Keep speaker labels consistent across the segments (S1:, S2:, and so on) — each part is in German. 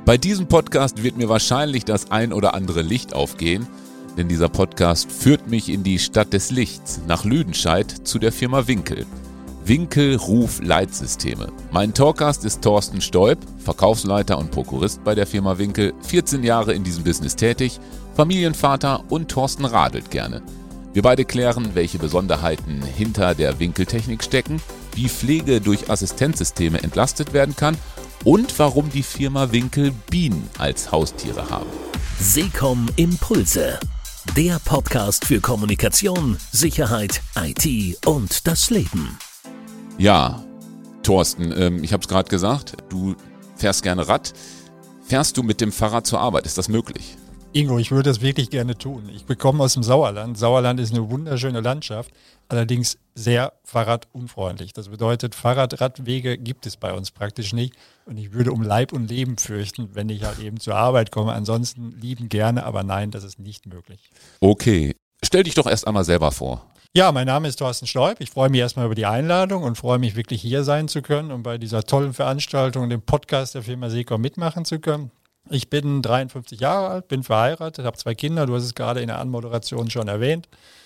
S1: Bei diesem Podcast wird mir wahrscheinlich das ein oder andere Licht aufgehen, denn dieser Podcast führt mich in die Stadt des Lichts, nach Lüdenscheid zu der Firma Winkel. Winkel Ruf Leitsysteme. Mein Talkgast ist Thorsten Stolp, Verkaufsleiter und Prokurist bei der Firma Winkel, 14 Jahre in diesem Business tätig, Familienvater und Thorsten radelt gerne. Wir beide klären, welche Besonderheiten hinter der Winkeltechnik stecken, wie Pflege durch Assistenzsysteme entlastet werden kann und warum die Firma Winkel Bienen als Haustiere haben.
S2: SECOM Impulse, der Podcast für Kommunikation, Sicherheit, IT und das Leben.
S1: Ja, Thorsten, ich habe es gerade gesagt, du fährst gerne Rad. Fährst du mit dem Fahrrad zur Arbeit? Ist das möglich?
S3: Ingo, ich würde das wirklich gerne tun. Ich komme aus dem Sauerland. Sauerland ist eine wunderschöne Landschaft, allerdings sehr fahrradunfreundlich. Das bedeutet, Fahrradradwege gibt es bei uns praktisch nicht. Und ich würde um Leib und Leben fürchten, wenn ich halt eben zur Arbeit komme. Ansonsten lieben gerne, aber nein, das ist nicht möglich.
S1: Okay, stell dich doch erst einmal selber vor.
S3: Ja, mein Name ist Thorsten Stolp. Ich freue mich erstmal über die Einladung und freue mich wirklich hier sein zu können und bei dieser tollen Veranstaltung, dem Podcast der Firma SECOM mitmachen zu können. Ich bin 53 Jahre alt, bin verheiratet, habe 2 Kinder, du hast es gerade in der Anmoderation schon erwähnt.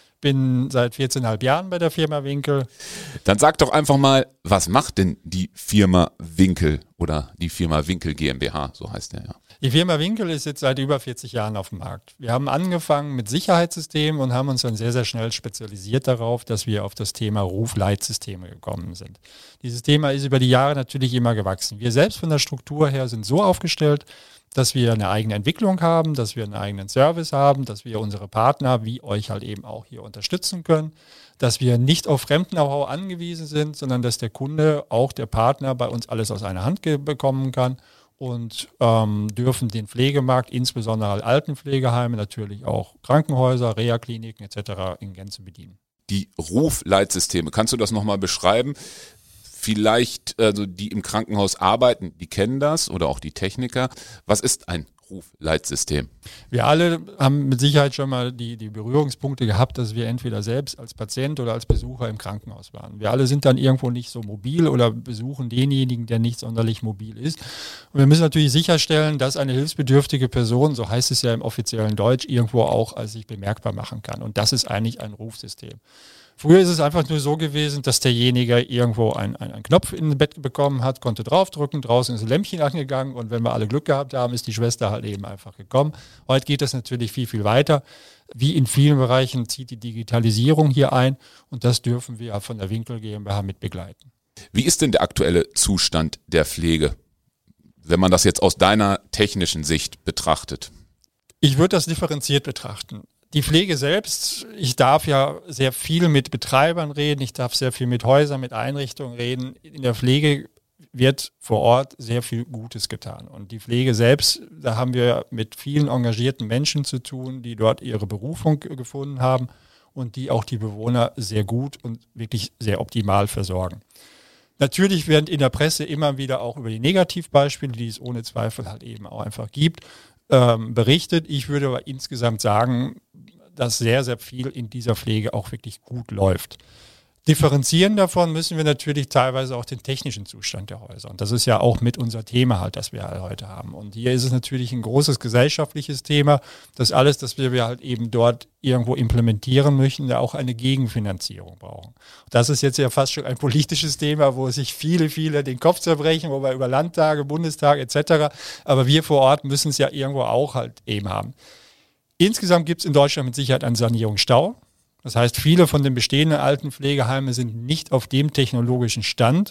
S3: Bin seit 14,5 Jahren bei der Firma Winkel.
S1: Dann sag doch einfach mal, was macht denn die Firma Winkel oder die Firma Winkel GmbH, so heißt der ja.
S3: Die Firma Winkel ist jetzt seit über 40 Jahren auf dem Markt. Wir haben angefangen mit Sicherheitssystemen und haben uns dann sehr, sehr schnell spezialisiert darauf, dass wir auf das Thema Rufleitsysteme gekommen sind. Dieses Thema ist über die Jahre natürlich immer gewachsen. Wir selbst von der Struktur her sind so aufgestellt, dass wir eine eigene Entwicklung haben, dass wir einen eigenen Service haben, dass wir unsere Partner wie euch halt eben auch hier unterstützen können, dass wir nicht auf Fremden-Know-how angewiesen sind, sondern dass der Kunde, auch der Partner bei uns alles aus einer Hand bekommen kann und dürfen den Pflegemarkt, insbesondere Altenpflegeheime, natürlich auch Krankenhäuser, Reha-Kliniken etc. in Gänze bedienen.
S1: Die Rufleitsysteme, kannst du das nochmal beschreiben? Vielleicht, also die im Krankenhaus arbeiten, die kennen das oder auch die Techniker. Was ist ein Rufleitsystem?
S3: Wir alle haben mit Sicherheit schon mal die Berührungspunkte gehabt, dass wir entweder selbst als Patient oder als Besucher im Krankenhaus waren. Wir alle sind dann irgendwo nicht so mobil oder besuchen denjenigen, der nicht sonderlich mobil ist. Und wir müssen natürlich sicherstellen, dass eine hilfsbedürftige Person, so heißt es ja im offiziellen Deutsch, irgendwo auch als sich bemerkbar machen kann. Und das ist eigentlich ein Rufsystem. Früher ist es einfach nur so gewesen, dass derjenige irgendwo einen Knopf in das Bett bekommen hat, konnte draufdrücken, draußen ist ein Lämpchen angegangen und wenn wir alle Glück gehabt haben, ist die Schwester halt eben einfach gekommen. Heute geht das natürlich viel, viel weiter. Wie in vielen Bereichen zieht die Digitalisierung hier ein und das dürfen wir von der Winkel GmbH mit begleiten.
S1: Wie ist denn der aktuelle Zustand der Pflege, wenn man das jetzt aus deiner technischen Sicht betrachtet?
S3: Ich würde das differenziert betrachten. Die Pflege selbst, ich darf ja sehr viel mit Betreibern reden, ich darf sehr viel mit Häusern, mit Einrichtungen reden. In der Pflege wird vor Ort sehr viel Gutes getan. Und die Pflege selbst, da haben wir mit vielen engagierten Menschen zu tun, die dort ihre Berufung gefunden haben und die auch die Bewohner sehr gut und wirklich sehr optimal versorgen. Natürlich werden in der Presse immer wieder auch über die Negativbeispiele, die es ohne Zweifel halt eben auch einfach gibt, berichtet. Ich würde aber insgesamt sagen, dass sehr, sehr viel in dieser Pflege auch wirklich gut läuft. Differenzieren davon müssen wir natürlich teilweise auch den technischen Zustand der Häuser. Und das ist ja auch mit unser Thema halt, das wir halt heute haben. Und hier ist es natürlich ein großes gesellschaftliches Thema, dass alles, das wir halt eben dort irgendwo implementieren möchten, da auch eine Gegenfinanzierung brauchen. Das ist jetzt ja fast schon ein politisches Thema, wo sich viele den Kopf zerbrechen, wo wir über Landtage, Bundestag etc. Aber wir vor Ort müssen es ja irgendwo auch halt eben haben. Insgesamt gibt es in Deutschland mit Sicherheit einen Sanierungsstau. Das heißt, viele von den bestehenden Altenpflegeheimen sind nicht auf dem technologischen Stand,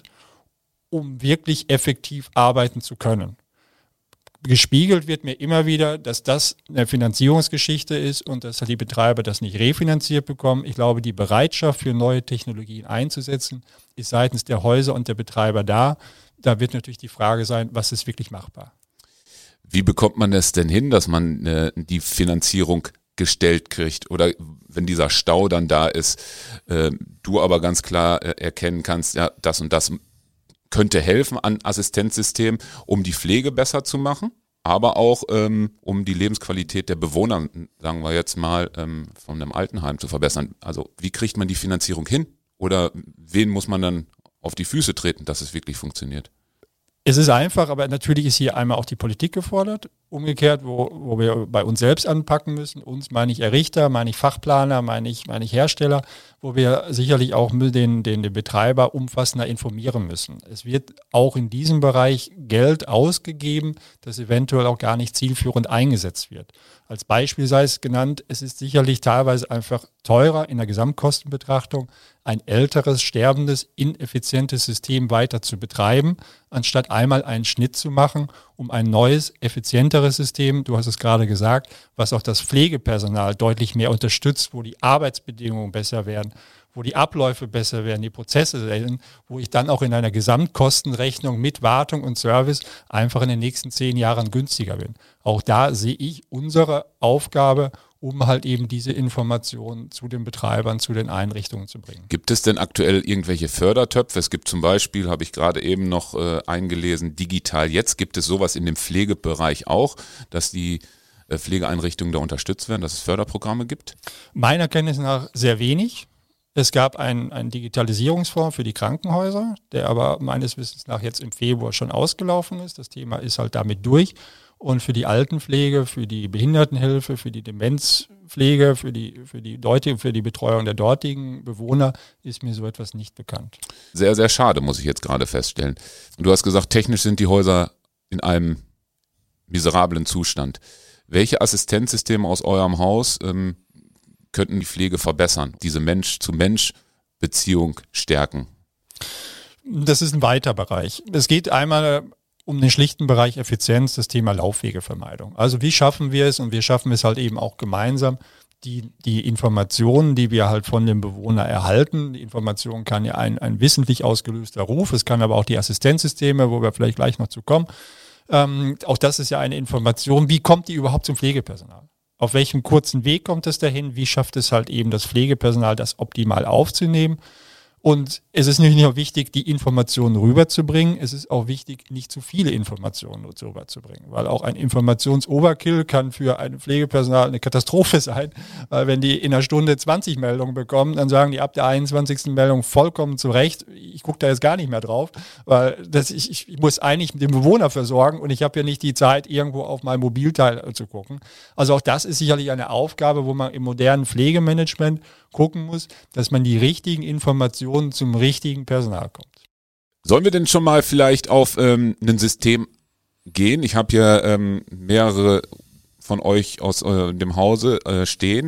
S3: um wirklich effektiv arbeiten zu können. Gespiegelt wird mir immer wieder, dass das eine Finanzierungsgeschichte ist und dass die Betreiber das nicht refinanziert bekommen. Ich glaube, die Bereitschaft für neue Technologien einzusetzen, ist seitens der Häuser und der Betreiber da. Da wird natürlich die Frage sein, was ist wirklich machbar?
S1: Wie bekommt man es denn hin, dass man die Finanzierung gestellt kriegt oder wenn dieser Stau dann da ist, du aber ganz klar erkennen kannst, ja, das und das könnte helfen an Assistenzsystemen, um die Pflege besser zu machen, aber auch um die Lebensqualität der Bewohner, sagen wir jetzt mal, von einem Altenheim zu verbessern. Also wie kriegt man die Finanzierung hin oder wen muss man dann auf die Füße treten, dass es wirklich funktioniert?
S3: Es ist einfach, aber natürlich ist hier einmal auch die Politik gefordert. Umgekehrt, wo wir bei uns selbst anpacken müssen. Uns meine ich Errichter, meine ich Fachplaner, meine ich Hersteller, wo wir sicherlich auch den Betreiber umfassender informieren müssen. Es wird auch in diesem Bereich Geld ausgegeben, das eventuell auch gar nicht zielführend eingesetzt wird. Als Beispiel sei es genannt, es ist sicherlich teilweise einfach teurer in der Gesamtkostenbetrachtung, ein älteres, sterbendes, ineffizientes System weiter zu betreiben, anstatt einmal einen Schnitt zu machen, um ein neues, effizienteres System, du hast es gerade gesagt, was auch das Pflegepersonal deutlich mehr unterstützt, wo die Arbeitsbedingungen besser werden, wo die Abläufe besser werden, die Prozesse werden, wo ich dann auch in einer Gesamtkostenrechnung mit Wartung und Service einfach in den nächsten 10 Jahren günstiger bin. Auch da sehe ich unsere Aufgabe, um halt eben diese Informationen zu den Betreibern, zu den Einrichtungen zu bringen.
S1: Gibt es denn aktuell irgendwelche Fördertöpfe? Es gibt zum Beispiel, habe ich gerade eben noch eingelesen, Digital Jetzt. Gibt es sowas in dem Pflegebereich auch, dass die Pflegeeinrichtungen da unterstützt werden, dass es Förderprogramme gibt?
S3: Meiner Kenntnis nach sehr wenig. Es gab einen Digitalisierungsfonds für die Krankenhäuser, der aber meines Wissens nach jetzt im Februar schon ausgelaufen ist. Das Thema ist halt damit durch. Und für die Altenpflege, für die Behindertenhilfe, für die Demenzpflege, für die Betreuung der dortigen Bewohner ist mir so etwas nicht bekannt.
S1: Sehr, sehr schade, muss ich jetzt gerade feststellen. Du hast gesagt, technisch sind die Häuser in einem miserablen Zustand. Welche Assistenzsysteme aus eurem Haus könnten die Pflege verbessern, diese Mensch-zu-Mensch-Beziehung stärken?
S3: Das ist ein weiter Bereich. Es geht einmal um den schlichten Bereich Effizienz, das Thema Laufwegevermeidung. Also wie schaffen wir es, und wir schaffen es halt eben auch gemeinsam, die Informationen, die wir halt von dem Bewohner erhalten. Die Information kann ja ein wissentlich ausgelöster Ruf, es kann aber auch die Assistenzsysteme, wo wir vielleicht gleich noch zu kommen. Auch das ist ja eine Information, wie kommt die überhaupt zum Pflegepersonal? Auf welchem kurzen Weg kommt es dahin? Wie schafft es halt eben das Pflegepersonal, das optimal aufzunehmen? Und es ist nicht nur wichtig, die Informationen rüberzubringen, es ist auch wichtig, nicht zu viele Informationen rüberzubringen, weil auch ein Informationsoverkill kann für ein Pflegepersonal eine Katastrophe sein, weil wenn die in einer Stunde 20 Meldungen bekommen, dann sagen die ab der 21. Meldung vollkommen zu Recht, ich gucke da jetzt gar nicht mehr drauf, weil ich muss eigentlich den Bewohner versorgen und ich habe ja nicht die Zeit, irgendwo auf mein Mobilteil zu gucken. Also auch das ist sicherlich eine Aufgabe, wo man im modernen Pflegemanagement gucken muss, dass man die richtigen Informationen zum richtigen Personal kommt.
S1: Sollen wir denn schon mal vielleicht auf ein System gehen? Ich habe hier mehrere von euch aus dem Hause stehen.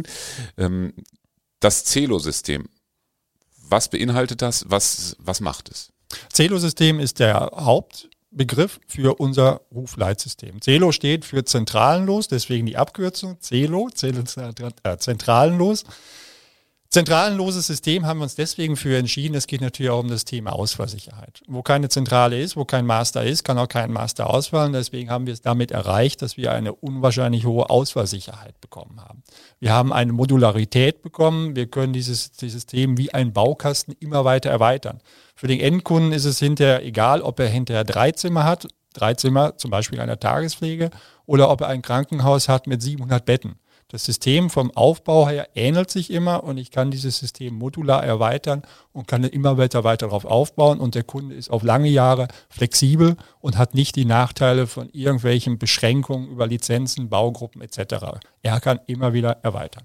S1: Das Celo-System. Was beinhaltet das? Was macht es?
S3: Celo-System ist der Hauptbegriff für unser Rufleitsystem. Celo steht für zentralenlos, deswegen die Abkürzung Celo, zentralenlos. Zentralenloses System haben wir uns deswegen für entschieden. Es geht natürlich auch um das Thema Ausfallsicherheit. Wo keine Zentrale ist, wo kein Master ist, kann auch kein Master ausfallen. Deswegen haben wir es damit erreicht, dass wir eine unwahrscheinlich hohe Ausfallsicherheit bekommen haben. Wir haben eine Modularität bekommen. Wir können dieses System wie ein Baukasten immer weiter erweitern. Für den Endkunden ist es hinterher egal, ob er hinterher 3 Zimmer hat, 3 Zimmer zum Beispiel einer Tagespflege, oder ob er ein Krankenhaus hat mit 700 Betten. Das System vom Aufbau her ähnelt sich immer und ich kann dieses System modular erweitern und kann immer weiter darauf aufbauen und der Kunde ist auf lange Jahre flexibel und hat nicht die Nachteile von irgendwelchen Beschränkungen über Lizenzen, Baugruppen etc. Er kann immer wieder erweitern.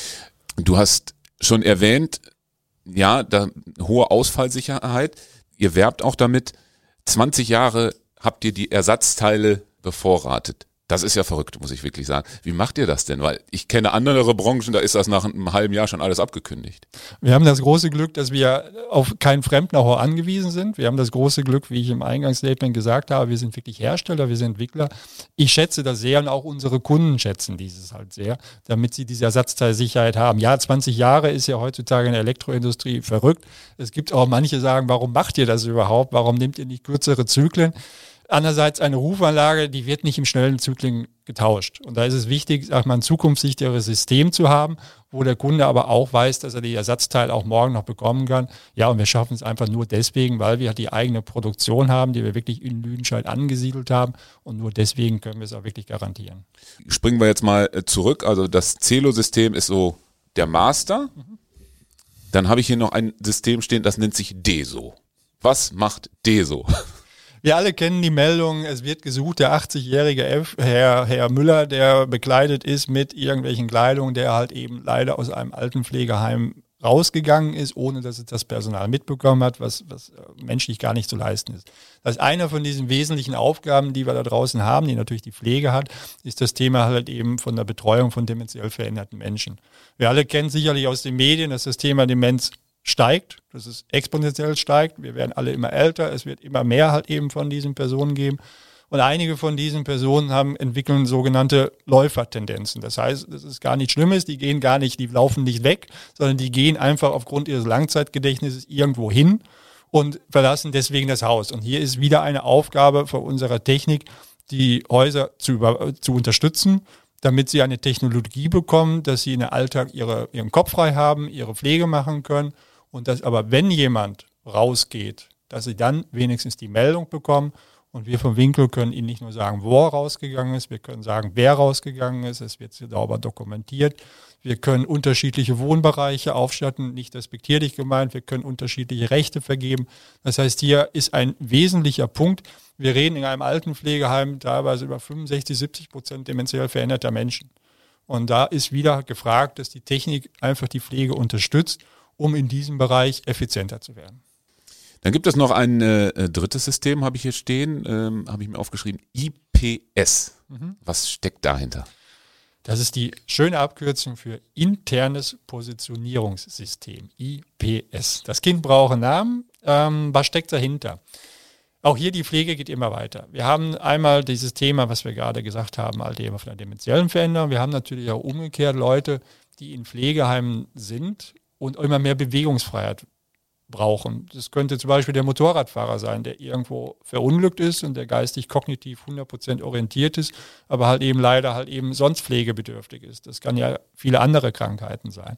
S1: Du hast schon erwähnt, ja, hohe Ausfallsicherheit. Ihr werbt auch damit. 20 Jahre habt ihr die Ersatzteile bevorratet. Das ist ja verrückt, muss ich wirklich sagen. Wie macht ihr das denn? Weil ich kenne andere Branchen, da ist das nach einem halben Jahr schon alles abgekündigt.
S3: Wir haben das große Glück, dass wir auf kein Fremd-Know-how angewiesen sind. Wir haben das große Glück, wie ich im Eingangsstatement gesagt habe, wir sind wirklich Hersteller, wir sind Entwickler. Ich schätze das sehr und auch unsere Kunden schätzen dieses halt sehr, damit sie diese Ersatzteilsicherheit haben. Ja, 20 Jahre ist ja heutzutage in der Elektroindustrie verrückt. Es gibt auch manche, die sagen, warum macht ihr das überhaupt? Warum nehmt ihr nicht kürzere Zyklen? Andererseits eine Rufanlage, die wird nicht im schnellen Zyklen getauscht. Und da ist es wichtig, sag mal, ein zukunftssicheres System zu haben, wo der Kunde aber auch weiß, dass er die Ersatzteile auch morgen noch bekommen kann. Ja, und wir schaffen es einfach nur deswegen, weil wir die eigene Produktion haben, die wir wirklich in Lüdenscheid angesiedelt haben. Und nur deswegen können wir es auch wirklich garantieren.
S1: Springen wir jetzt mal zurück. Also das Celo-System ist so der Master. Dann habe ich hier noch ein System stehen, das nennt sich DESO. Was macht DESO?
S3: Wir alle kennen die Meldung, es wird gesucht, der 80-jährige Herr Müller, der bekleidet ist mit irgendwelchen Kleidungen, der halt eben leider aus einem Altenpflegeheim rausgegangen ist, ohne dass es das Personal mitbekommen hat, was menschlich gar nicht zu leisten ist. Das ist einer von diesen wesentlichen Aufgaben, die wir da draußen haben, die natürlich die Pflege hat, ist das Thema halt eben von der Betreuung von dementiell veränderten Menschen. Wir alle kennen sicherlich aus den Medien, dass das Thema Demenz steigt, dass es exponentiell steigt. Wir werden alle immer älter, es wird immer mehr halt eben von diesen Personen geben. Und einige von diesen Personen entwickeln sogenannte Läufertendenzen. Das heißt, das ist gar nichts Schlimmes, die laufen nicht weg, sondern die gehen einfach aufgrund ihres Langzeitgedächtnisses irgendwo hin und verlassen deswegen das Haus. Und hier ist wieder eine Aufgabe von unserer Technik, die Häuser zu unterstützen, damit sie eine Technologie bekommen, dass sie in der Alltag ihren Kopf frei haben, ihre Pflege machen können und dass aber, wenn jemand rausgeht, dass sie dann wenigstens die Meldung bekommen. Und wir vom Winkel können Ihnen nicht nur sagen, wo er rausgegangen ist, wir können sagen, wer rausgegangen ist, es wird sauber dokumentiert. Wir können unterschiedliche Wohnbereiche aufstatten, nicht respektierlich gemeint, wir können unterschiedliche Rechte vergeben. Das heißt, hier ist ein wesentlicher Punkt. Wir reden in einem Altenpflegeheim teilweise über 65-70% dementiell veränderter Menschen. Und da ist wieder gefragt, dass die Technik einfach die Pflege unterstützt, um in diesem Bereich effizienter zu werden.
S1: Dann gibt es noch ein drittes System, habe ich hier stehen, habe ich mir aufgeschrieben, IPS. Was steckt dahinter?
S3: Das ist die schöne Abkürzung für internes Positionierungssystem, IPS. Das Kind braucht einen Namen. Was steckt dahinter? Auch hier die Pflege geht immer weiter. Wir haben einmal dieses Thema, was wir gerade gesagt haben, halt eben von der dementiellen Veränderung. Wir haben natürlich auch umgekehrt Leute, die in Pflegeheimen sind und immer mehr Bewegungsfreiheit brauchen. Das könnte zum Beispiel der Motorradfahrer sein, der irgendwo verunglückt ist und der geistig kognitiv 100% orientiert ist, aber halt eben leider halt eben sonst pflegebedürftig ist. Das kann ja viele andere Krankheiten sein.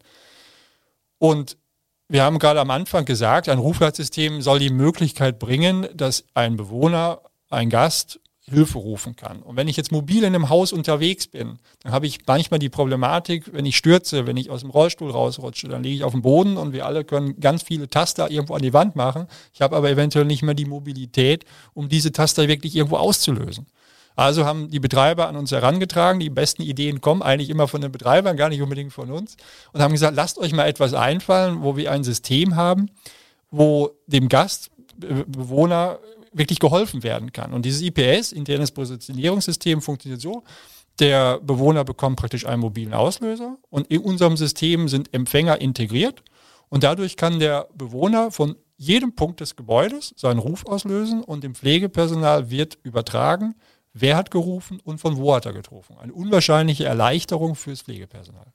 S3: Und wir haben gerade am Anfang gesagt, ein Rufleitsystem soll die Möglichkeit bringen, dass ein Bewohner, ein Gast Hilfe rufen kann. Und wenn ich jetzt mobil in einem Haus unterwegs bin, dann habe ich manchmal die Problematik, wenn ich stürze, wenn ich aus dem Rollstuhl rausrutsche, dann liege ich auf dem Boden und wir alle können ganz viele Taster irgendwo an die Wand machen. Ich habe aber eventuell nicht mehr die Mobilität, um diese Taster wirklich irgendwo auszulösen. Also haben die Betreiber an uns herangetragen, die besten Ideen kommen eigentlich immer von den Betreibern, gar nicht unbedingt von uns, und haben gesagt, lasst euch mal etwas einfallen, wo wir ein System haben, wo dem Gastbewohner wirklich geholfen werden kann. Und dieses IPS, internes Positionierungssystem, funktioniert so, der Bewohner bekommt praktisch einen mobilen Auslöser und in unserem System sind Empfänger integriert und dadurch kann der Bewohner von jedem Punkt des Gebäudes seinen Ruf auslösen und dem Pflegepersonal wird übertragen, wer hat gerufen und von wo hat er gerufen. Eine unwahrscheinliche Erleichterung fürs Pflegepersonal.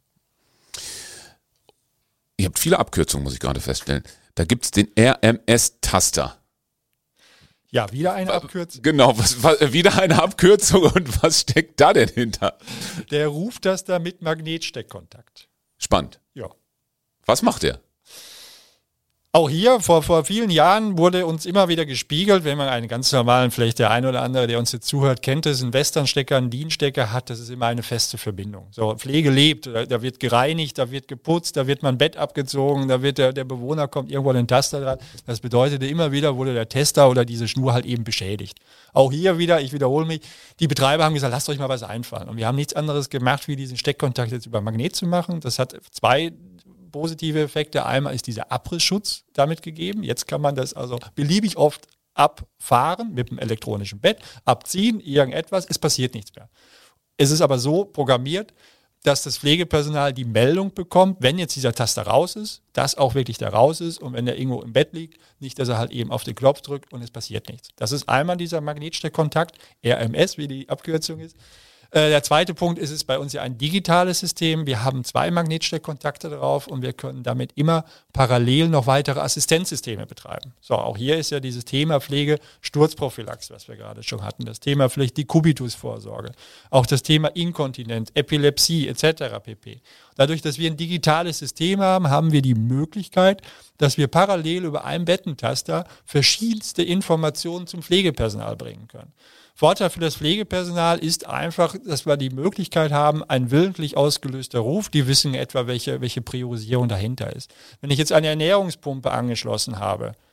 S1: Ihr habt viele Abkürzungen, muss ich gerade feststellen. Da gibt es den RMS-Taster.
S3: Ja, wieder eine Abkürzung.
S1: Genau, wieder eine Abkürzung und was steckt da denn hinter?
S3: Der Ruftaster mit Magnetsteckkontakt.
S1: Spannend.
S3: Ja.
S1: Was macht der?
S3: Auch hier, vor vielen Jahren wurde uns immer wieder gespiegelt, wenn man einen ganz normalen, vielleicht der eine oder andere, der uns jetzt zuhört, kennt es, einen Westernstecker, einen DIN-Stecker hat, das ist immer eine feste Verbindung. So, Pflege lebt, da wird gereinigt, da wird geputzt, da wird mein Bett abgezogen, da wird der Bewohner kommt irgendwo an den Taster dran. Das bedeutete immer wieder, wurde der Tester oder diese Schnur halt eben beschädigt. Auch hier wieder, ich wiederhole mich, die Betreiber haben gesagt, lasst euch mal was einfallen. Und wir haben nichts anderes gemacht, wie diesen Steckkontakt jetzt über Magnet zu machen. Das hat zwei positive Effekte. Einmal ist dieser Abrissschutz damit gegeben. Jetzt kann man das also beliebig oft abfahren mit dem elektronischen Bett, abziehen, irgendetwas, es passiert nichts mehr. Es ist aber so programmiert, dass das Pflegepersonal die Meldung bekommt, wenn jetzt dieser Taster raus ist, dass auch wirklich der raus ist und wenn der irgendwo im Bett liegt, nicht, dass er halt eben auf den Knopf drückt und es passiert nichts. Das ist einmal dieser Magnetsteckkontakt, RMS, wie die Abkürzung ist. Der zweite Punkt ist es bei uns ja ein digitales System. Wir haben 2 Magnetsteckkontakte drauf und wir können damit immer parallel noch weitere Assistenzsysteme betreiben. So, auch hier ist ja dieses Thema Pflege, Sturzprophylaxe, was wir gerade schon hatten. Das Thema vielleicht Dekubitusvorsorge. Auch das Thema Inkontinenz, Epilepsie etc. pp. Dadurch, dass wir ein digitales System haben, haben wir die Möglichkeit, dass wir parallel über einen Bettentaster verschiedenste Informationen zum Pflegepersonal bringen können. Vorteil für das Pflegepersonal ist einfach, dass wir die Möglichkeit haben, ein willentlich ausgelöster Ruf, die wissen etwa, welche Priorisierung dahinter ist. Wenn ich jetzt eine Ernährungspumpe angeschlossen habe,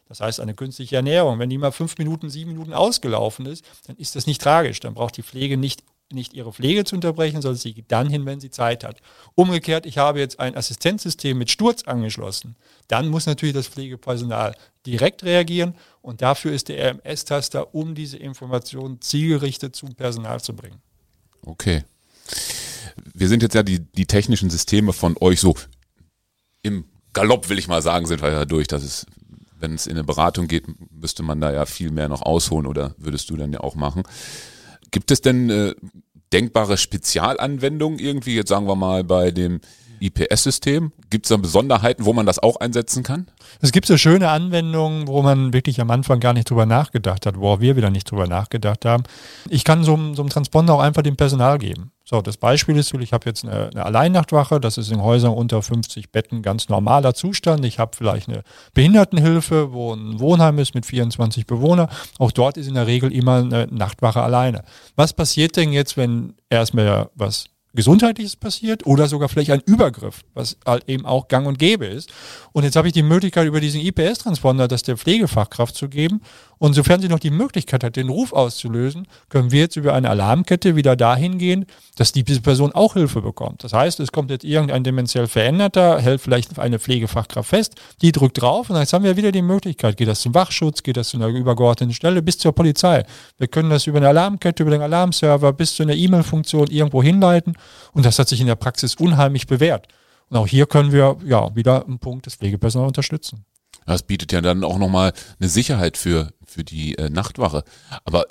S3: Das heißt, eine künstliche Ernährung, wenn die mal 5 Minuten, 7 Minuten ausgelaufen ist, dann ist das nicht tragisch. Dann braucht die Pflege nicht ihre Pflege zu unterbrechen, sondern sie geht dann hin, wenn sie Zeit hat. Umgekehrt, ich habe jetzt ein Assistenzsystem mit Sturz angeschlossen. Dann muss natürlich das Pflegepersonal direkt reagieren und dafür ist der RMS-Taster, um diese Informationen zielgerichtet zum Personal zu bringen.
S1: Okay. Wir sind jetzt ja die technischen Systeme von euch so im Galopp, will ich mal sagen, sind wir ja durch. Das ist, wenn es in eine Beratung geht, müsste man da ja viel mehr noch ausholen oder würdest du dann ja auch machen. Gibt es denn denkbare Spezialanwendungen irgendwie, jetzt sagen wir mal bei dem IPS-System? Gibt es da Besonderheiten, wo man das auch einsetzen kann?
S3: Es gibt so schöne Anwendungen, wo man wirklich am Anfang gar nicht drüber nachgedacht hat, wo auch wir wieder nicht drüber nachgedacht haben. Ich kann so einem Transponder auch einfach dem Personal geben. So, das Beispiel ist, ich habe jetzt eine Alleinnachtwache, das ist in Häusern unter 50 Betten ganz normaler Zustand. Ich habe vielleicht eine Behindertenhilfe, wo ein Wohnheim ist mit 24 Bewohnern. Auch dort ist in der Regel immer eine Nachtwache alleine. Was passiert denn jetzt, wenn erstmal was Gesundheitliches passiert oder sogar vielleicht ein Übergriff, was halt eben auch gang und gäbe ist. Und jetzt habe ich die Möglichkeit, über diesen IPS-Transponder das der Pflegefachkraft zu geben. Und sofern sie noch die Möglichkeit hat, den Ruf auszulösen, können wir jetzt über eine Alarmkette wieder dahin gehen, dass diese Person auch Hilfe bekommt. Das heißt, es kommt jetzt irgendein dementiell Veränderter, hält vielleicht eine Pflegefachkraft fest, die drückt drauf und jetzt haben wir wieder die Möglichkeit, geht das zum Wachschutz, geht das zu einer übergeordneten Stelle bis zur Polizei. Wir können das über eine Alarmkette, über den Alarmserver bis zu einer E-Mail-Funktion irgendwo hinleiten und das hat sich in der Praxis unheimlich bewährt. Und auch hier können wir wieder einen Punkt des Pflegepersonals unterstützen.
S1: Das bietet ja dann auch nochmal eine Sicherheit für die Nachtwache. Aber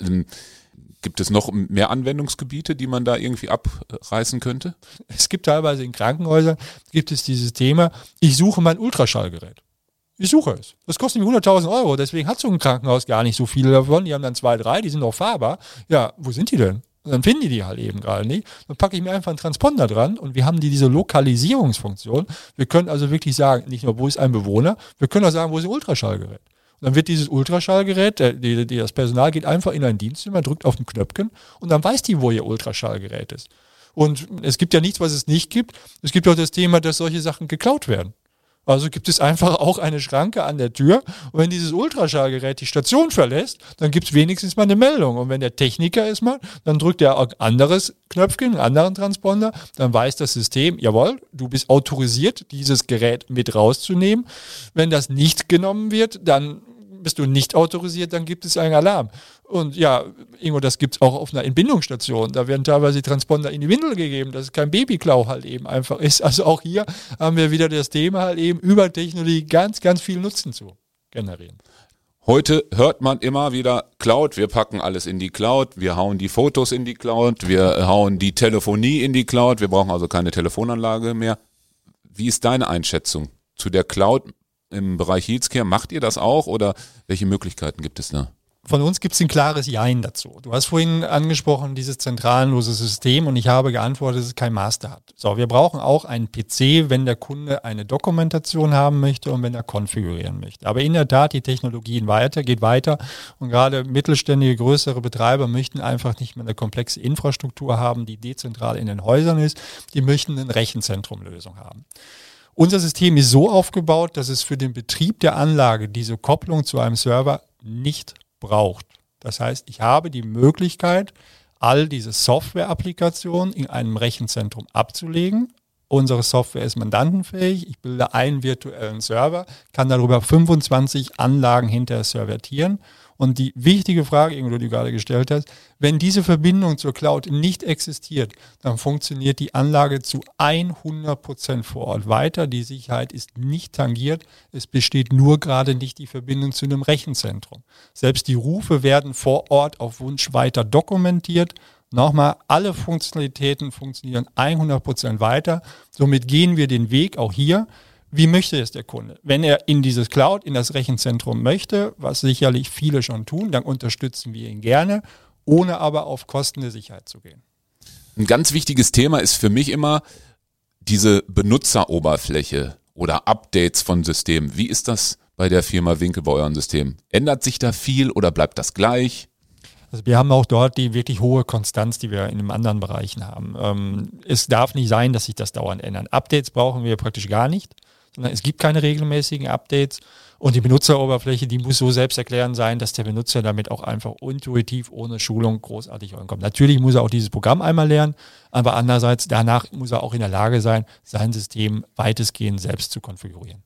S1: gibt es noch mehr Anwendungsgebiete, die man da irgendwie abreißen könnte?
S3: Es gibt teilweise in Krankenhäusern, gibt es dieses Thema, ich suche mein Ultraschallgerät. Ich suche es. Das kostet mir 100.000 Euro, deswegen hat so ein Krankenhaus gar nicht so viele davon. Die haben dann 2, 3, die sind auch fahrbar. Ja, wo sind die denn? Und dann finden die halt eben gerade nicht. Dann packe ich mir einfach einen Transponder dran und wir haben diese Lokalisierungsfunktion. Wir können also wirklich sagen, nicht nur, wo ist ein Bewohner, wir können auch sagen, wo ist ein Ultraschallgerät. Und dann wird dieses Ultraschallgerät, das Personal geht einfach in ein Dienstzimmer, drückt auf ein Knöpfchen und dann weiß die, wo ihr Ultraschallgerät ist. Und es gibt ja nichts, was es nicht gibt. Es gibt auch das Thema, dass solche Sachen geklaut werden. Also gibt es einfach auch eine Schranke an der Tür und wenn dieses Ultraschallgerät die Station verlässt, dann gibt es wenigstens mal eine Meldung und wenn der Techniker ist dann drückt er ein anderes Knöpfchen, einen anderen Transponder, dann weiß das System, jawohl, du bist autorisiert, dieses Gerät mit rauszunehmen. Wenn das nicht genommen wird, dann bist du nicht autorisiert, dann gibt es einen Alarm. Und ja, Ingo, das gibt es auch auf einer Entbindungsstation. Da werden teilweise die Transponder in die Windel gegeben, dass es kein Babyklau halt eben einfach ist. Also auch hier haben wir wieder das Thema halt eben über Technologie ganz, ganz viel Nutzen zu generieren.
S1: Heute hört man immer wieder Cloud, wir packen alles in die Cloud, wir hauen die Fotos in die Cloud, wir hauen die Telefonie in die Cloud, wir brauchen also keine Telefonanlage mehr. Wie ist deine Einschätzung zu der Cloud im Bereich Healthcare? Macht ihr das auch oder welche Möglichkeiten gibt es da?
S3: Von uns gibt es ein klares Jein dazu. Du hast vorhin angesprochen, dieses zentralenlose System und ich habe geantwortet, dass es kein Master hat. So, wir brauchen auch einen PC, wenn der Kunde eine Dokumentation haben möchte und wenn er konfigurieren möchte. Aber in der Tat, die Technologie geht weiter und gerade mittelständige, größere Betreiber möchten einfach nicht mehr eine komplexe Infrastruktur haben, die dezentral in den Häusern ist. Die möchten eine Rechenzentrumlösung haben. Unser System ist so aufgebaut, dass es für den Betrieb der Anlage diese Kopplung zu einem Server nicht braucht. Das heißt, ich habe die Möglichkeit, all diese Software-Applikationen in einem Rechenzentrum abzulegen. Unsere Software ist mandantenfähig. Ich bilde einen virtuellen Server, kann darüber 25 Anlagen hinterher serviertieren. Und die wichtige Frage, die du gerade gestellt hast, wenn diese Verbindung zur Cloud nicht existiert, dann funktioniert die Anlage zu 100% vor Ort weiter. Die Sicherheit ist nicht tangiert. Es besteht nur gerade nicht die Verbindung zu einem Rechenzentrum. Selbst die Rufe werden vor Ort auf Wunsch weiter dokumentiert. Nochmal, alle Funktionalitäten funktionieren 100% weiter. Somit gehen wir den Weg auch hier. Wie möchte es der Kunde? Wenn er in dieses Cloud, in das Rechenzentrum möchte, was sicherlich viele schon tun, dann unterstützen wir ihn gerne, ohne aber auf Kosten der Sicherheit zu gehen.
S1: Ein ganz wichtiges Thema ist für mich immer diese Benutzeroberfläche oder Updates von Systemen. Wie ist das bei der Firma Winkel bei eurem System? Ändert sich da viel oder bleibt das gleich?
S3: Also wir haben auch dort die wirklich hohe Konstanz, die wir in den anderen Bereichen haben. Es darf nicht sein, dass sich das dauernd ändert. Updates brauchen wir praktisch gar nicht. sondern es gibt keine regelmäßigen Updates. Und die Benutzeroberfläche, die muss so selbsterklärend sein, dass der Benutzer damit auch einfach intuitiv ohne Schulung großartig rankommt. Natürlich muss er auch dieses Programm einmal lernen, aber andererseits danach muss er auch in der Lage sein, sein System weitestgehend selbst zu konfigurieren.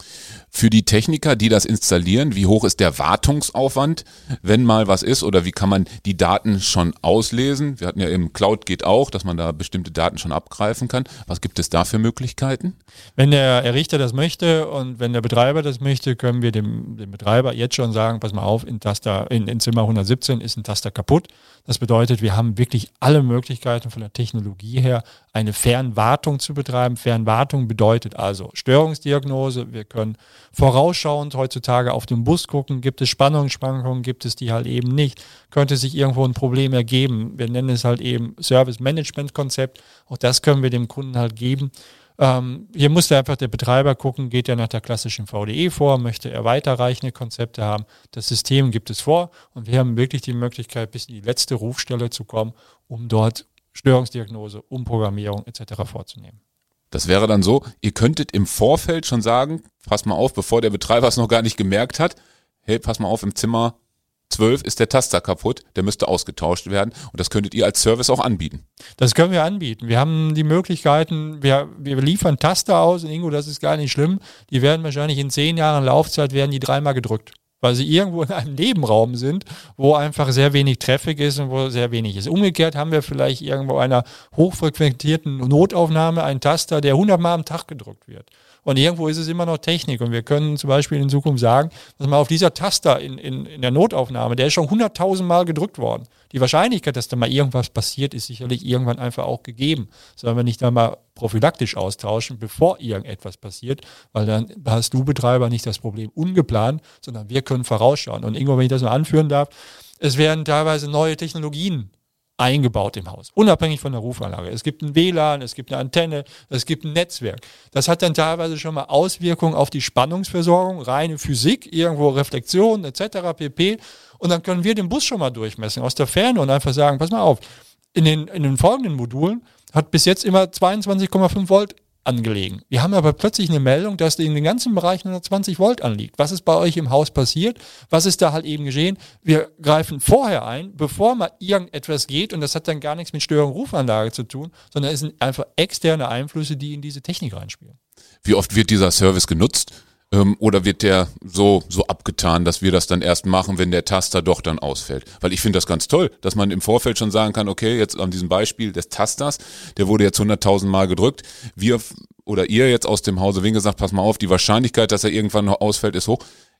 S1: Für die Techniker, die das installieren, wie hoch ist der Wartungsaufwand, wenn mal was ist, oder wie kann man die Daten schon auslesen? Wir hatten ja im Cloud geht auch, dass man da bestimmte Daten schon abgreifen kann. Was gibt es da für Möglichkeiten?
S3: Wenn der Errichter das möchte und wenn der Betreiber das möchte, können wir dem Betreiber jetzt schon sagen, pass mal auf, in Zimmer 117 ist ein Taster kaputt. Das bedeutet, wir haben wirklich alle Möglichkeiten von der Technologie her, eine Fernwartung zu betreiben. Fernwartung bedeutet also Störungsdiagnose. Wir können vorausschauend heutzutage auf den Bus gucken. Gibt es Spannungsschwankungen? Gibt es die halt eben nicht? Könnte sich irgendwo ein Problem ergeben? Wir nennen es halt eben Service-Management-Konzept. Auch das können wir dem Kunden halt geben. Hier muss einfach der Betreiber gucken, geht er nach der klassischen VDE vor, möchte er weiterreichende Konzepte haben. Das System gibt es vor und wir haben wirklich die Möglichkeit, bis in die letzte Rufstelle zu kommen, um dort Störungsdiagnose, Umprogrammierung etc. vorzunehmen.
S1: Das wäre dann so, ihr könntet im Vorfeld schon sagen, pass mal auf, bevor der Betreiber es noch gar nicht gemerkt hat, hey, pass mal auf, im Zimmer 12 ist der Taster kaputt, der müsste ausgetauscht werden und das könntet ihr als Service auch anbieten.
S3: Das können wir anbieten. Wir haben die Möglichkeiten, wir liefern Taster aus und Ingo, das ist gar nicht schlimm, die werden wahrscheinlich in 10 Jahren Laufzeit, werden die 3-mal gedrückt, weil sie irgendwo in einem Nebenraum sind, wo einfach sehr wenig Traffic ist und wo sehr wenig ist. Umgekehrt haben wir vielleicht irgendwo einer hochfrequentierten Notaufnahme einen Taster, der 100-mal am Tag gedrückt wird. Und irgendwo ist es immer noch Technik. Und wir können zum Beispiel in Zukunft sagen, dass mal auf dieser Taster in der Notaufnahme, der ist schon 100.000 Mal gedrückt worden. Die Wahrscheinlichkeit, dass da mal irgendwas passiert, ist sicherlich irgendwann einfach auch gegeben. Sollen wir nicht da mal prophylaktisch austauschen, bevor irgendetwas passiert, weil dann hast du Betreiber nicht das Problem ungeplant, sondern wir können vorausschauen. Und Ingo, wenn ich das mal anführen darf, es werden teilweise neue Technologien eingebaut im Haus, unabhängig von der Rufanlage. Es gibt ein WLAN, es gibt eine Antenne, es gibt ein Netzwerk. Das hat dann teilweise schon mal Auswirkungen auf die Spannungsversorgung, reine Physik, irgendwo Reflexion etc. pp. Und dann können wir den Bus schon mal durchmessen aus der Ferne und einfach sagen, pass mal auf, in den folgenden Modulen hat bis jetzt immer 22,5 Volt angelegen. Wir haben aber plötzlich eine Meldung, dass in den ganzen Bereichen 120 Volt anliegt. Was ist bei euch im Haus passiert? Was ist da halt eben geschehen? Wir greifen vorher ein, bevor mal irgendetwas geht und das hat dann gar nichts mit Störung Rufanlage zu tun, sondern es sind einfach externe Einflüsse, die in diese Technik reinspielen.
S1: Wie oft wird dieser Service genutzt? Oder wird der so abgetan, dass wir das dann erst machen, wenn der Taster doch dann ausfällt? Weil ich finde das ganz toll, dass man im Vorfeld schon sagen kann, okay, jetzt an diesem Beispiel des Tasters, der wurde jetzt 100.000 Mal gedrückt. Wir oder ihr jetzt aus dem Hause Winke sagt, pass mal auf, die Wahrscheinlichkeit, dass er irgendwann noch ausfällt, ist hoch.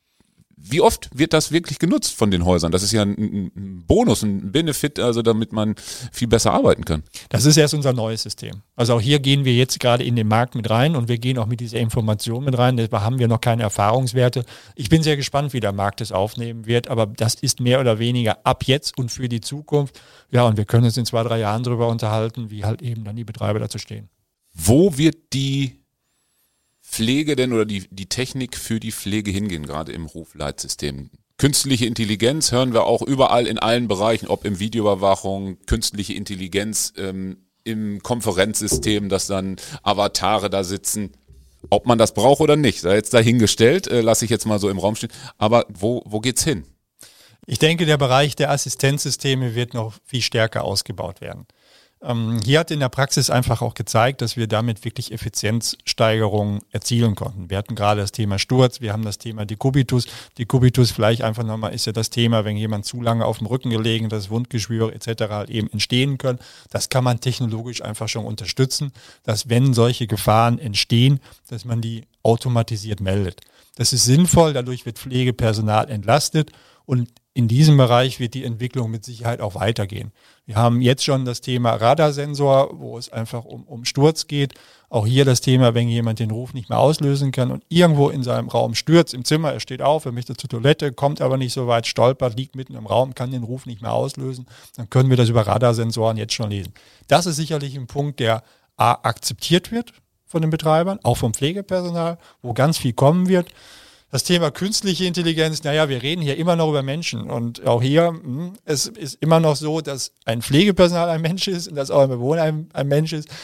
S1: Wie oft wird das wirklich genutzt von den Häusern? Das ist ja ein Bonus, ein Benefit, also damit man viel besser arbeiten kann.
S3: Das ist erst unser neues System. Also auch hier gehen wir jetzt gerade in den Markt mit rein und wir gehen auch mit dieser Information mit rein. Da haben wir noch keine Erfahrungswerte. Ich bin sehr gespannt, wie der Markt es aufnehmen wird, aber das ist mehr oder weniger ab jetzt und für die Zukunft. Ja, und wir können uns in 2-3 Jahren darüber unterhalten, wie halt eben dann die Betreiber dazu stehen.
S1: Wo wird die Pflege denn oder die Technik für die Pflege hingehen, gerade im Rufleitsystem? Künstliche Intelligenz hören wir auch überall in allen Bereichen, ob im Videoüberwachung, künstliche Intelligenz im Konferenzsystem, dass dann Avatare da sitzen. Ob man das braucht oder nicht, sei jetzt dahingestellt, lasse ich jetzt mal so im Raum stehen. Aber wo geht's hin?
S3: Ich denke, der Bereich der Assistenzsysteme wird noch viel stärker ausgebaut werden. Hier hat in der Praxis einfach auch gezeigt, dass wir damit wirklich Effizienzsteigerungen erzielen konnten. Wir hatten gerade das Thema Sturz, wir haben das Thema Dekubitus. Dekubitus vielleicht einfach nochmal ist ja das Thema, wenn jemand zu lange auf dem Rücken gelegen, dass Wundgeschwüre etc. halt eben entstehen können. Das kann man technologisch einfach schon unterstützen, dass wenn solche Gefahren entstehen, dass man die automatisiert meldet. Das ist sinnvoll, dadurch wird Pflegepersonal entlastet und in diesem Bereich wird die Entwicklung mit Sicherheit auch weitergehen. Wir haben jetzt schon das Thema Radarsensor, wo es einfach um Sturz geht. Auch hier das Thema, wenn jemand den Ruf nicht mehr auslösen kann und irgendwo in seinem Raum stürzt, im Zimmer, er steht auf, er möchte zur Toilette, kommt aber nicht so weit, stolpert, liegt mitten im Raum, kann den Ruf nicht mehr auslösen, dann können wir das über Radarsensoren jetzt schon lesen. Das ist sicherlich ein Punkt, der akzeptiert wird von den Betreibern, auch vom Pflegepersonal, wo ganz viel kommen wird. Das Thema künstliche Intelligenz, naja, wir reden hier immer noch über Menschen und auch hier, es ist immer noch so, dass ein Pflegepersonal ein Mensch ist und dass auch ein Bewohner ein Mensch ist.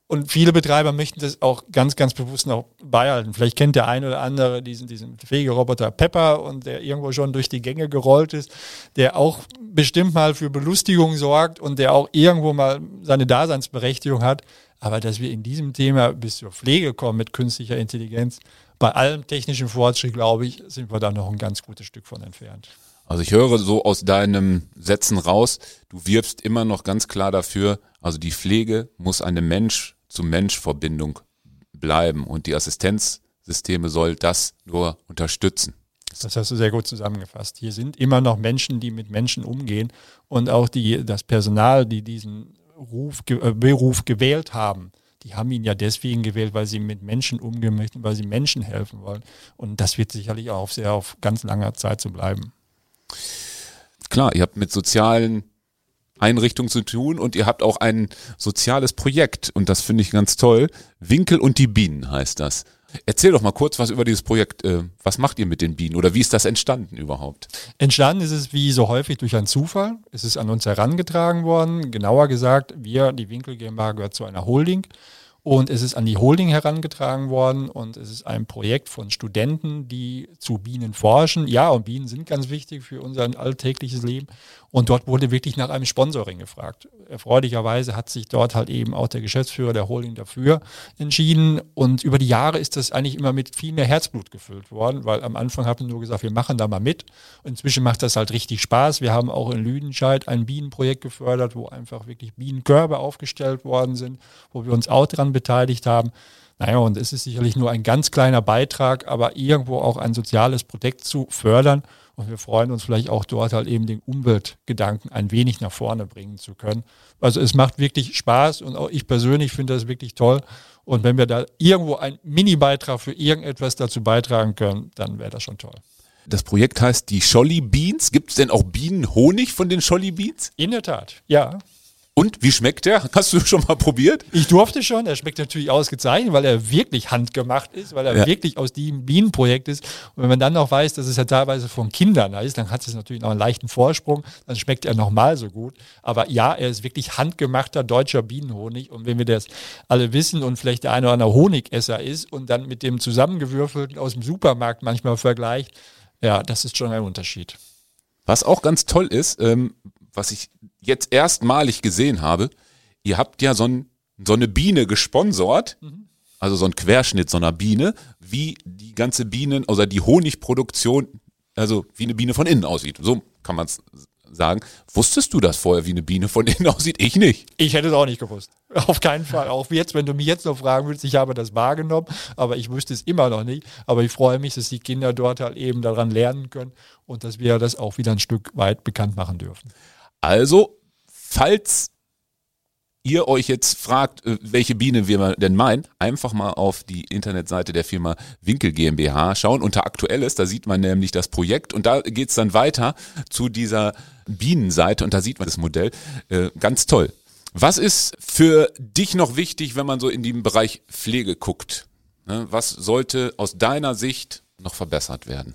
S3: Und viele Betreiber möchten das auch ganz, ganz bewusst noch beibehalten. Vielleicht kennt der eine oder andere diesen Pflegeroboter Pepper und der irgendwo schon durch die Gänge gerollt ist, der auch bestimmt mal für Belustigung sorgt und der auch irgendwo mal seine Daseinsberechtigung hat. Aber dass wir in diesem Thema bis zur Pflege kommen mit künstlicher Intelligenz, bei allem technischen Fortschritt, glaube ich, sind wir da noch ein ganz gutes Stück von entfernt.
S1: Also ich höre so aus deinen Sätzen raus, du wirbst immer noch ganz klar dafür, also die Pflege muss eine Mensch-zu-Mensch-Verbindung bleiben und die Assistenzsysteme soll das nur unterstützen.
S3: Das hast du sehr gut zusammengefasst. Hier sind immer noch Menschen, die mit Menschen umgehen und auch das Personal, die diesen Beruf gewählt haben, die haben ihn ja deswegen gewählt, weil sie mit Menschen umgehen möchten, weil sie Menschen helfen wollen. Und das wird sicherlich auch auf ganz langer Zeit so bleiben.
S1: Klar, ihr habt mit sozialen Einrichtungen zu tun und ihr habt auch ein soziales Projekt und das finde ich ganz toll. Winkel und die Bienen heißt das. Erzähl doch mal kurz was über dieses Projekt. Was macht ihr mit den Bienen oder wie ist das entstanden überhaupt?
S3: Entstanden ist es wie so häufig durch einen Zufall. Es ist an uns herangetragen worden. Genauer gesagt, die Winkel GmbH gehört zu einer Holding. Und es ist an die Holding herangetragen worden und es ist ein Projekt von Studenten, die zu Bienen forschen. Ja, und Bienen sind ganz wichtig für unser alltägliches Leben. Und dort wurde wirklich nach einem Sponsoring gefragt. Erfreulicherweise hat sich dort halt eben auch der Geschäftsführer der Holding dafür entschieden. Und über die Jahre ist das eigentlich immer mit viel mehr Herzblut gefüllt worden, weil am Anfang haben wir nur gesagt, wir machen da mal mit. Und inzwischen macht das halt richtig Spaß. Wir haben auch in Lüdenscheid ein Bienenprojekt gefördert, wo einfach wirklich Bienenkörbe aufgestellt worden sind, wo wir uns auch daran beteiligt haben. Naja, und es ist sicherlich nur ein ganz kleiner Beitrag, aber irgendwo auch ein soziales Projekt zu fördern. Und wir freuen uns vielleicht auch dort halt eben den Umweltgedanken ein wenig nach vorne bringen zu können. Also es macht wirklich Spaß und auch ich persönlich finde das wirklich toll. Und wenn wir da irgendwo einen Mini-Beitrag für irgendetwas dazu beitragen können, dann wäre das schon toll.
S1: Das Projekt heißt die Scholli Beans. Gibt es denn auch Bienenhonig von den Scholli Beans?
S3: In der Tat, ja.
S1: Und wie schmeckt der? Hast du schon mal probiert?
S3: Ich durfte schon. Er schmeckt natürlich ausgezeichnet, weil er wirklich handgemacht ist, weil er wirklich aus dem Bienenprojekt ist. Und wenn man dann noch weiß, dass es ja teilweise von Kindern ist, dann hat es natürlich noch einen leichten Vorsprung. Dann schmeckt er nochmal so gut. Aber ja, er ist wirklich handgemachter deutscher Bienenhonig. Und wenn wir das alle wissen und vielleicht der eine oder andere Honigesser ist und dann mit dem zusammengewürfelten aus dem Supermarkt manchmal vergleicht, ja, das ist schon ein Unterschied.
S1: Was auch ganz toll ist, was ich jetzt erstmalig gesehen habe, ihr habt ja so eine Biene gesponsort, also so ein Querschnitt so einer Biene, wie die ganze Bienen, also die Honigproduktion, also wie eine Biene von innen aussieht. So kann man es sagen. Wusstest du das vorher, wie eine Biene von innen aussieht? Ich nicht.
S3: Ich hätte es auch nicht gewusst. Auf keinen Fall. Auch jetzt, wenn du mich jetzt noch fragen würdest, ich habe das wahrgenommen, aber ich wüsste es immer noch nicht. Aber ich freue mich, dass die Kinder dort halt eben daran lernen können und dass wir das auch wieder ein Stück weit bekannt machen dürfen.
S1: Also, falls ihr euch jetzt fragt, welche Biene wir denn meinen, einfach mal auf die Internetseite der Firma Winkel GmbH schauen. Unter Aktuelles, da sieht man nämlich das Projekt und da geht's dann weiter zu dieser Bienenseite und da sieht man das Modell. Ganz toll. Was ist für dich noch wichtig, wenn man so in den Bereich Pflege guckt? Was sollte aus deiner Sicht noch verbessert werden?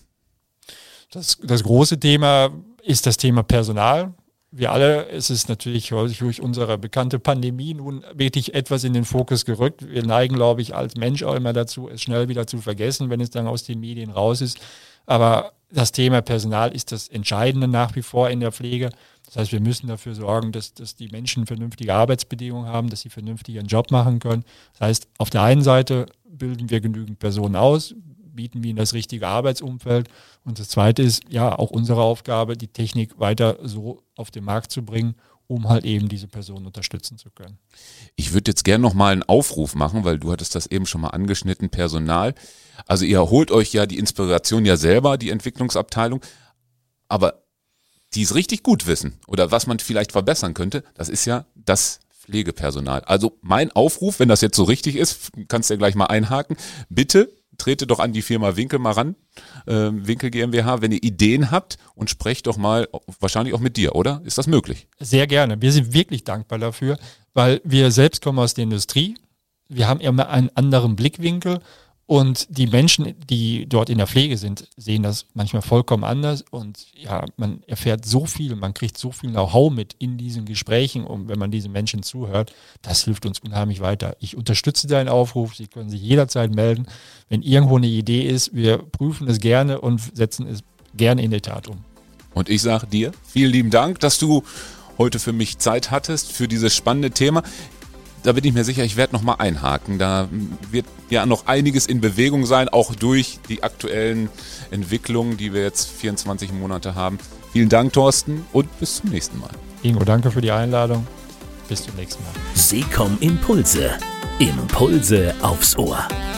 S3: Das große Thema ist das Thema Personal. Wir alle, es ist natürlich durch unsere bekannte Pandemie nun wirklich etwas in den Fokus gerückt. Wir neigen, glaube ich, als Mensch auch immer dazu, es schnell wieder zu vergessen, wenn es dann aus den Medien raus ist. Aber das Thema Personal ist das Entscheidende nach wie vor in der Pflege. Das heißt, wir müssen dafür sorgen, dass die Menschen vernünftige Arbeitsbedingungen haben, dass sie vernünftig ihren Job machen können. Das heißt, auf der einen Seite bilden wir genügend Personen aus, bieten wir ihnen das richtige Arbeitsumfeld. Und das Zweite ist ja auch unsere Aufgabe, die Technik weiter so auf den Markt zu bringen, um halt eben diese Personen unterstützen zu können.
S1: Ich würde jetzt gerne nochmal einen Aufruf machen, weil du hattest das eben schon mal angeschnitten, Personal. Also ihr holt euch ja die Inspiration ja selber, die Entwicklungsabteilung, aber die es richtig gut wissen oder was man vielleicht verbessern könnte, das ist ja das Pflegepersonal. Also mein Aufruf, wenn das jetzt so richtig ist, kannst du ja gleich mal einhaken, bitte trete doch an die Firma Winkel mal ran, Winkel GmbH, wenn ihr Ideen habt und sprecht doch mal wahrscheinlich auch mit dir, oder? Ist das möglich?
S3: Sehr gerne. Wir sind wirklich dankbar dafür, weil wir selbst kommen aus der Industrie. Wir haben immer einen anderen Blickwinkel Und die Menschen, die dort in der Pflege sind, sehen das manchmal vollkommen anders. Und ja, man erfährt so viel, man kriegt so viel Know-how mit in diesen Gesprächen. Und wenn man diesen Menschen zuhört, das hilft uns unheimlich weiter. Ich unterstütze deinen Aufruf. Sie können sich jederzeit melden. Wenn irgendwo eine Idee ist, wir prüfen es gerne und setzen es gerne in die Tat um.
S1: Und ich sage dir, vielen lieben Dank, dass du heute für mich Zeit hattest, für dieses spannende Thema. Da bin ich mir sicher, ich werde nochmal einhaken. Da wird ja noch einiges in Bewegung sein, auch durch die aktuellen Entwicklungen, die wir jetzt 24 Monate haben. Vielen Dank, Thorsten, und bis zum nächsten Mal.
S3: Ingo, danke für die Einladung. Bis zum nächsten Mal.
S2: SECOM Impulse. Impulse aufs Ohr.